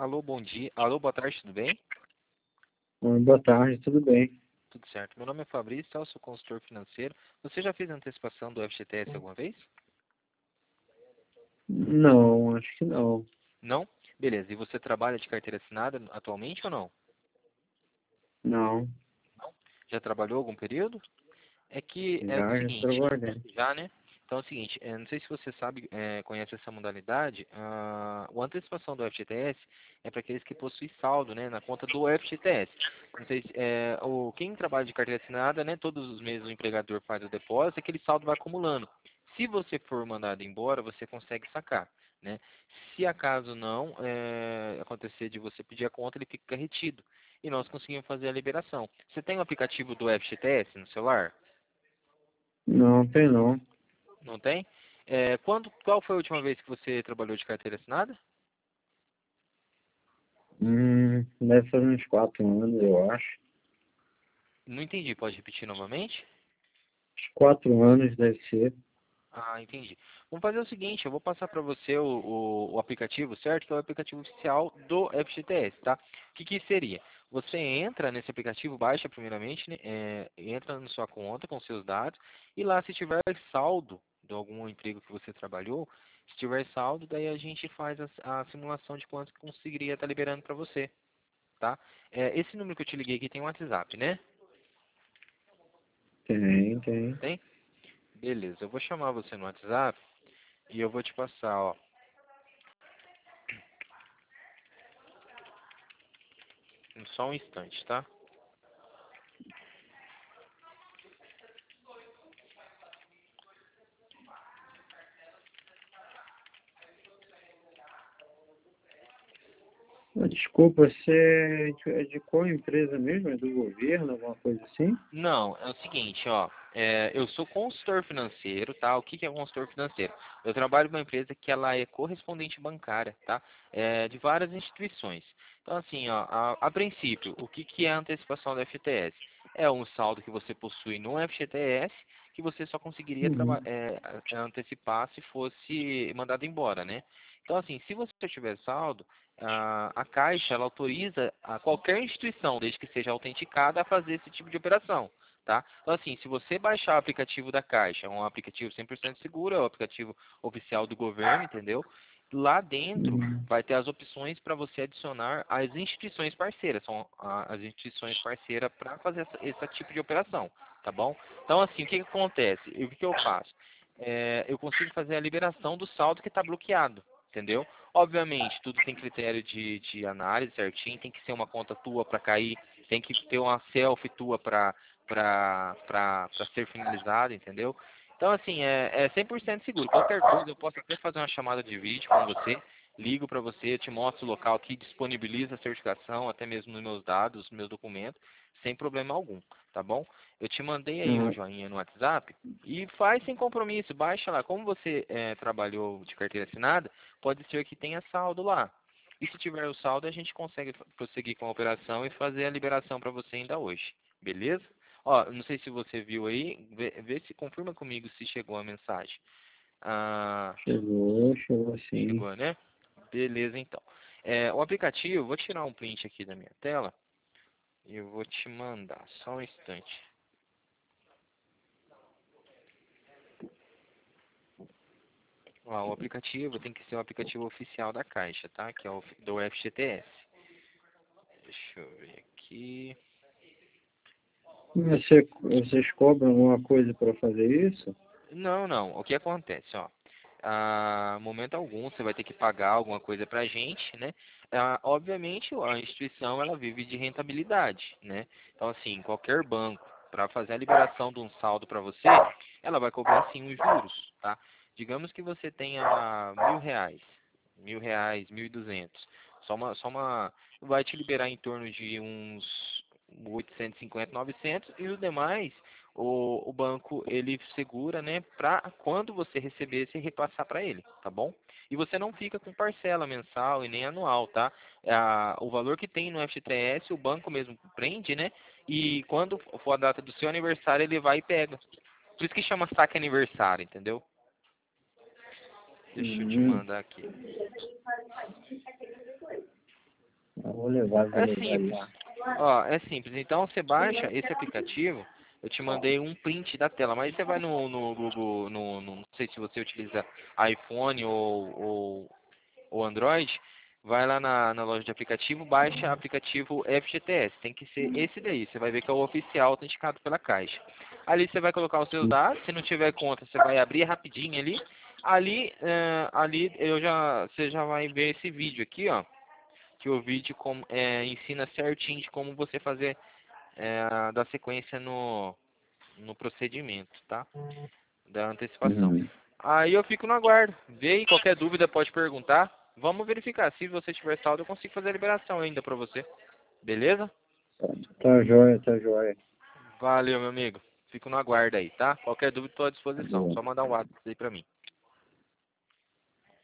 Alô, bom dia. Alô, boa tarde, tudo bem? Boa tarde, tudo bem? Tudo certo. Meu nome é Fabrício, eu sou consultor financeiro. Você já fez antecipação do FGTS alguma vez? Não, acho que não. Não? Beleza. E você trabalha de carteira assinada atualmente ou não? Não, Já trabalhou algum período? É que é o já seguinte, trabalhei. já, né? Então é o seguinte, não sei se você sabe, conhece essa modalidade, a antecipação do FGTS é para aqueles que possuem saldo, né, na conta do FGTS. Não sei se, quem trabalha de carteira assinada, né, todos os meses o empregador faz o depósito, aquele saldo vai acumulando. Se você for mandado embora, você consegue sacar, né? Se acaso não acontecer de você pedir a conta, ele fica retido. E nós conseguimos fazer a liberação. Você tem o aplicativo do FGTS no celular? Não, tem não. Não tem? Qual foi a última vez que você trabalhou de carteira assinada? Deve fazer uns 4 anos, eu acho. Não entendi, pode repetir novamente? Uns 4 anos deve ser. Ah, entendi. Vamos fazer o seguinte, eu vou passar para você o aplicativo, certo? Que é o aplicativo oficial do FGTS, tá? O que seria? Você entra nesse aplicativo, baixa primeiramente, né? Entra na sua conta com seus dados e lá se tiver saldo de algum emprego que você trabalhou, se tiver saldo, daí a gente faz a simulação de quanto que conseguiria estar liberando para você, tá? Esse número que eu te liguei aqui tem um WhatsApp, né? Tem. Tem? Beleza, eu vou chamar você no WhatsApp e eu vou te passar, ó. Só um instante, tá? Desculpa, você é de qual empresa mesmo? É do governo, alguma coisa assim? Não, é o seguinte, ó. Eu sou consultor financeiro, tá? O que que é consultor financeiro? Eu trabalho numa empresa que ela é correspondente bancária, tá? De várias instituições. Então, assim, ó, a princípio, o que que é a antecipação do FGTS? É um saldo que você possui no FGTS que você só conseguiria Uhum. antecipar se fosse mandado embora, né? Então, assim, se você tiver saldo, a Caixa ela autoriza a qualquer instituição, desde que seja autenticada, a fazer esse tipo de operação, tá? Então, assim, se você baixar o aplicativo da Caixa, é um aplicativo 100% seguro, é o aplicativo oficial do governo, entendeu? Lá dentro Uhum. vai ter as opções para você adicionar as instituições parceiras, são as instituições parceiras para fazer esse tipo de operação, tá bom? Então, assim, o que que acontece? O que que eu faço? Eu consigo fazer a liberação do saldo que está bloqueado, entendeu? Obviamente, tudo tem critério de análise certinho, tem que ser uma conta tua para cair, tem que ter uma selfie tua para ser finalizada, entendeu? Então, assim, é 100% seguro. Qualquer coisa, eu posso até fazer uma chamada de vídeo com você, ligo para você, eu te mostro o local que disponibiliza a certificação, até mesmo nos meus dados, meus documentos, sem problema algum, tá bom? Eu te mandei aí um Ah, joinha no WhatsApp e faz sem compromisso, baixa lá. Como você trabalhou de carteira assinada, pode ser que tenha saldo lá. E se tiver o saldo, a gente consegue prosseguir com a operação e fazer a liberação para você ainda hoje. Beleza? Ó, não sei se você viu aí, vê se confirma comigo se chegou a mensagem. Ah, chegou sim. chegou, né? Beleza, então. O aplicativo, vou tirar um print aqui da minha tela e eu vou te mandar, só um instante. Ó, o aplicativo tem que ser o aplicativo oficial da Caixa, tá? Que é o do FGTS. Deixa eu ver aqui. Vocês cobram alguma coisa para fazer isso? Não, não. O que acontece, ó? Momento algum você vai ter que pagar alguma coisa pra gente, né? Obviamente a instituição ela vive de rentabilidade, né? Então assim, qualquer banco para fazer a liberação de um saldo para você, ela vai cobrar sim os juros, tá? Digamos que você tenha R$ 1.000, R$ 1.000, 1.200. Vai te liberar em torno de uns 850, 900 e os demais o banco ele segura, né, para quando você receber, você repassar para ele, tá bom? E você não fica com parcela mensal e nem anual, tá? O valor que tem no FGTS, o banco mesmo prende, né? E quando for a data do seu aniversário, ele vai e pega. Por isso que chama saque aniversário, entendeu? Deixa eu te Uhum. mandar aqui. Eu vou levar, É simples. já. Ó, é simples. Então você baixa esse aplicativo. Eu te mandei um print da tela, mas você vai no Google, não sei se você utiliza iPhone ou Android, vai lá na loja de aplicativo, baixa aplicativo FGTS. Tem que ser esse daí. Você vai ver que é o oficial autenticado pela Caixa. Ali você vai colocar os seus dados. Se não tiver conta, você vai abrir rapidinho ali. Ali você já vai ver esse vídeo aqui, ó. Que o vídeo ensina certinho de como você fazer da sequência no procedimento, tá? Da antecipação. Uhum. Aí eu fico no aguardo. Vê aí, qualquer dúvida pode perguntar. Vamos verificar. Se você tiver saldo, eu consigo fazer a liberação ainda pra você. Beleza? Tá joia, tá joia. Valeu, meu amigo. Fico no aguardo aí, tá? Qualquer dúvida, estou à disposição. Valeu. Só mandar um WhatsApp aí pra mim.